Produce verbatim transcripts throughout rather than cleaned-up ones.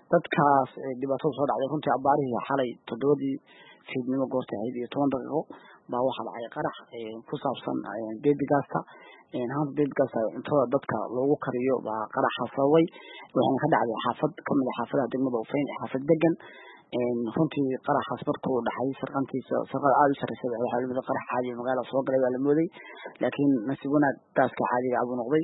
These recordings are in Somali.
dadkaas dhibaatada soo dhacday runtii abaarihii xalay toddobadii fiidnimo goorta ahayd iyo toban daqiiqo baa waxaa dhacay qarax ku saabsan baby gasta haanta baby gasta intada dadka loogu kariyo baa qaraxa sababay waxaana ka dhacday xaafad kamid ah xaafadaha degmada Ufeyn xaafad degan runtii qaraxaas markuu dhacay sarqantiisa sarqada aad u sarreysay waxaa la qarax caadi magaalada soo galay waa la mooday laakiin nasiib wanaag gaaska caadiga abu noqday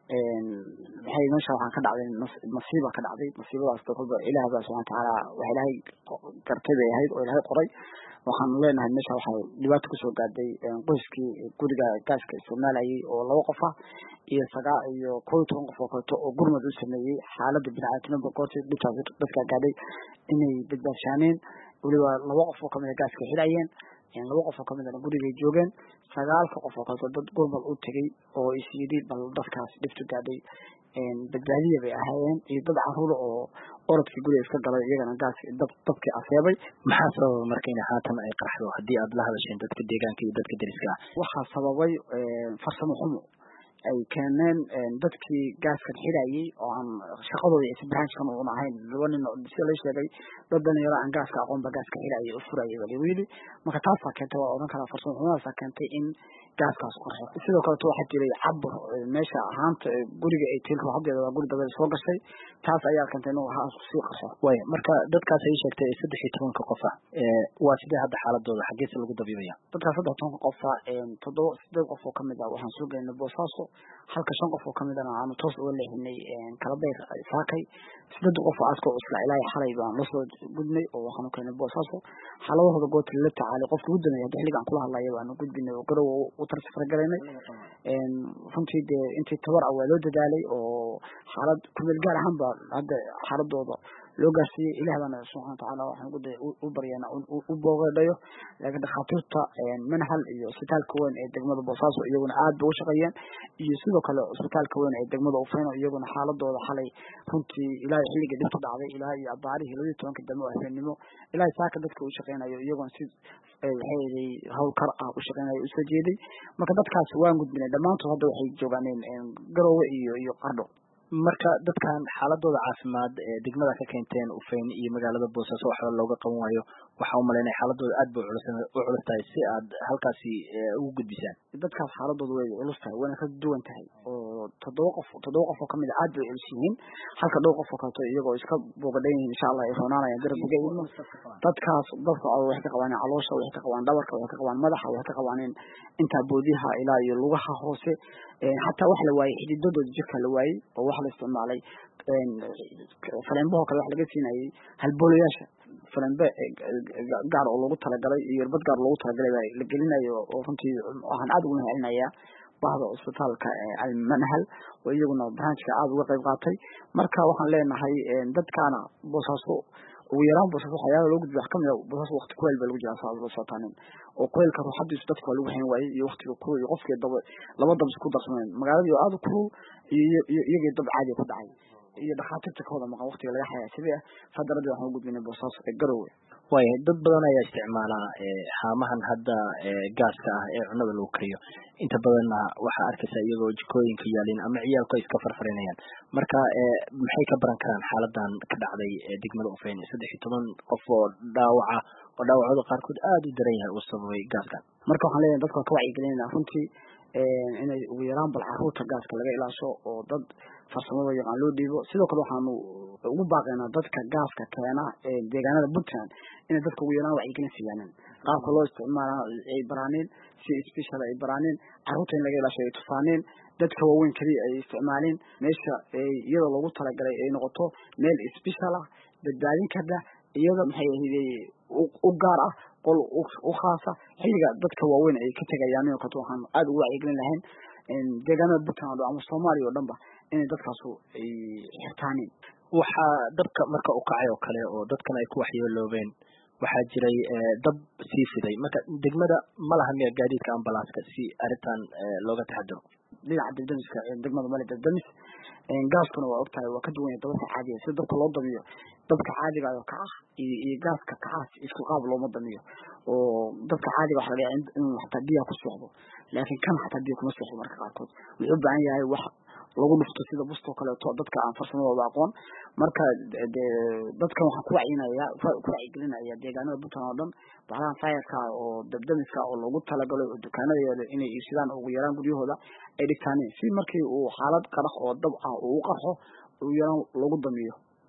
waxay meesha waxaan ka dhacday nasiiba ka dhacday nasiibadaas dadka Ilaahay subhanahu wa ta'ala waxa Ilaahay kartay ahayd oo Ilaahay qoray waxaan leenahay meesha waxa dhibaato ku soo gaadhay qoyskii guriga gaaska Soomaaliya oo laba qof ah iyo sagaa iyo koob iyo toban qof oo kale oo gurmad u sameeyay xaaladda bini'aadamnimo goortii dhibtaas dadka gaadhay inay badbaadshaanin waliba laba qof oo kamid ah gaaska xirayeen in laba qof oo kamid ah guriga joogeen sagaalka qof oo kale dad gurmad u tagay oo isiyadii bal dadkaas dhibtu gaadhay in badbaadiye bay ahaayeen iyo dad caruur oo orodkii guriga iska galay iyagana gaas dab dabkii afeebay maxaa sababay markayna haatan ay qarxdo hadii aad la hadasheen dadka deegaanka iyo dadka deriska waxaa sababay farsamo xumo ay keeneen dadkii gaaska xirayay oo aan shaqadooda ay sabraankan oo ahayn laba nin oo si la sheegay dad dhalinyaro aan gaaska aqoon ba gaaska xirayay oo furayay wali wili marka taas keentay waa oran kara farsamo xumadaas keentay in gaaskaas qarxo sidoo kale waxa jiray cabbo meesha ahaanta guriga ay tilka hadeeda waa guri dabada soo gashay taas ayaa keentay inuu waxa sii qarxo way marka dadkaas ay sheegtay saddex iyo toban qof ah ee waa sidee hadda xaaladooda xageesa lagu dabiibaya dadka saddex iyo toban qof ah ee toddoba siddeed qof oo kamid ah waxaan soo geynay Boosaaso halka shan qof oo kamid ah aan toos u leeyahay kala beer saakay siddeed qof oo asko isla ilaahay xalay baan la soo gudnay oo waxaan keenay Boosaaso xaladooda goobta la tacaali qofka ugu dambeeyay xilligan kula hadlayo waan gudbinay oo garow u tartifar gareynay een runtii de intii tabar awaa loo dadaalay oo xaalad ku meel gaar ahaan ba hadda xaaladooda loo gaarsiiyay Ilaahna subhanahu wa ta'ala waxaan u baryaynaa u booqayo laakiin dhaqaatiirta manhal iyo isbitaalka weyn ee degmada Boosaaso iyaguna aad u shaqeeyeen iyo sidoo kale isbitaalka weyn ee degmada Ufeyn iyaguna xaaladooda xalay runtii Ilaahay xilliga dhibta dhacday Ilaahay iyo abaarihi laba iyo tobanka damo aheenimo Ilaahay saaka dadka u shaqeynayo iyaguna si waxay hawl kar ah u shaqeynayo u soo jeeday marka dadkaas waan gudbinay dhamaantood hadda waxay joogaan garowe iyo iyo qardho marka dadkan xaaladooda caafimaad ee degmada ka keenteen Ufeyn iyo magaalada Boosaaso waxa looga qaban waayo waxa uu maleynay xaaladooda aad buu u culus tahay si aad halkaasi ugu gudbisaan dadkaas xaaladooda way culus tahay wana ka duwan tahay oo toddoba qof toddoba qof oo kamid ah aad bay culus yihiin halka dhowr qof oo kale iyagoo iska booqdeen insha Allah ay roonanayaan garabga dadkaas dadka wax ka qabaan caloosha wax ka qabaan dhabarka wax ka qabaan madaxa wax ka qabaan inta boodiha ilaa iyo lugaha hoose hatta wax la waayay xididadooda jirka la waayay oo wax la isticmaalay een faleembo kale wax laga siinayay halboolayaasha faleembo gaar oo lagu talagalay iyo irbad gaar loogu talagalay la gelinayo oo runtii waxaan aad ugu mahadcelinayaa bahda isbitaalka al-Manhal oo iyaguna branchka aad uga qayb qaatay marka waxaan leenahay dadkana Boosaaso ugu yaraan Boosaaso waxyaabo loo gudbiyo kamid ah Boosaaso waqti kuleel baa lagu jiraa saacado sootaaneen oo kuleelka ruuxadiisu dadka lagu hayn waayay iyo waqtiga kuleel iyo qofkii daba laba dab isku darsameen magaalada aad u kulul iyo iyaga dab caadi ku dhacay iyo dhaqaatiirta kooda maqan waqtiga laga xayaa sidii fadarada waxaan u gudbinay Boosaaso ee garowe way dad badan ayaa isticmaala haamahan hadda gaaska ah ee cunada lagu kariyo inta badan waxa arkaysa iyagoo jikooyinka yaalin ama ciyaalku iska farfarinayaan marka maxay ka baran karaan xaaladan ka dhacday degmada Ufeyn saddex iyo toban qof oo dhaawaca oo dhaawacooda qaarkood aad u daran yahay oo sababay gaaskan marka waxaan leeyahay dadka ka wacyi gelinayna runtii inay ugu yaraan bal caruurta gaaska laga ilaasho oo dad farsamada yaqaan loo dhiibo sidoo kale waxaan ugu baaqaynaa dadka gaaska keena ee deegaanada Puntland in dadka ugu yaraan wacyi gelin siiyaan qaabka loo isticmaalo ay baraaneen si special ay baraaneen caruurta in laga ilaasho ay tufaaneen dadka waaweyn kaliya ay isticmaaleen meesha iyadoo lagu talagalay ay noqoto meel special ah badbaadin karta iyadoo maxay u gaar ah qol u khaasa xilliga dadka waaweyn ay ka tagayaan oo kato waxaan aad ugu wacyi gelin lahayn in deegaanada Puntland ama Soomaaliya oo dhanba in dadkaas ay xirtaaneen waxa dabka marka uu kacay oo kale oo dadkan ay ku waxyeeloobeen waxa jiray dab sii fiday marka degmada malaha miya gaadiidka ambalaaska si arintan looga taxadaro dhinaca degdemiska degmada male degdemis een gaaskuna waa ogtahay waa ka duwan yahay dabka caadiga sida dabka loo damiyo dabka caadiga ah ka ah iyo gaaska ka ah isku qaab loo damiyo oo dabka caadiga waxa laga in xataa biyo ku socdo laakiin kan xataa biyo kuma socdo marka qaarkood wuxuu baahan yahay wax lagu dhufto sida busto kale to dadka aan farsamadooda aqoon marka dadkan waxaan ku wacyiinayaa ku wacyigelinayaa deegaanada Puntland oo dhan bahalaha fayarka oo dabdamiska oo lagu talagalay oo dukaanada inay iibsadaan ugu yaraan guryahooda ay dhigtaan si markii uu xaalad qarax oo dab ah uu qarxo uu yaraan lagu damiyo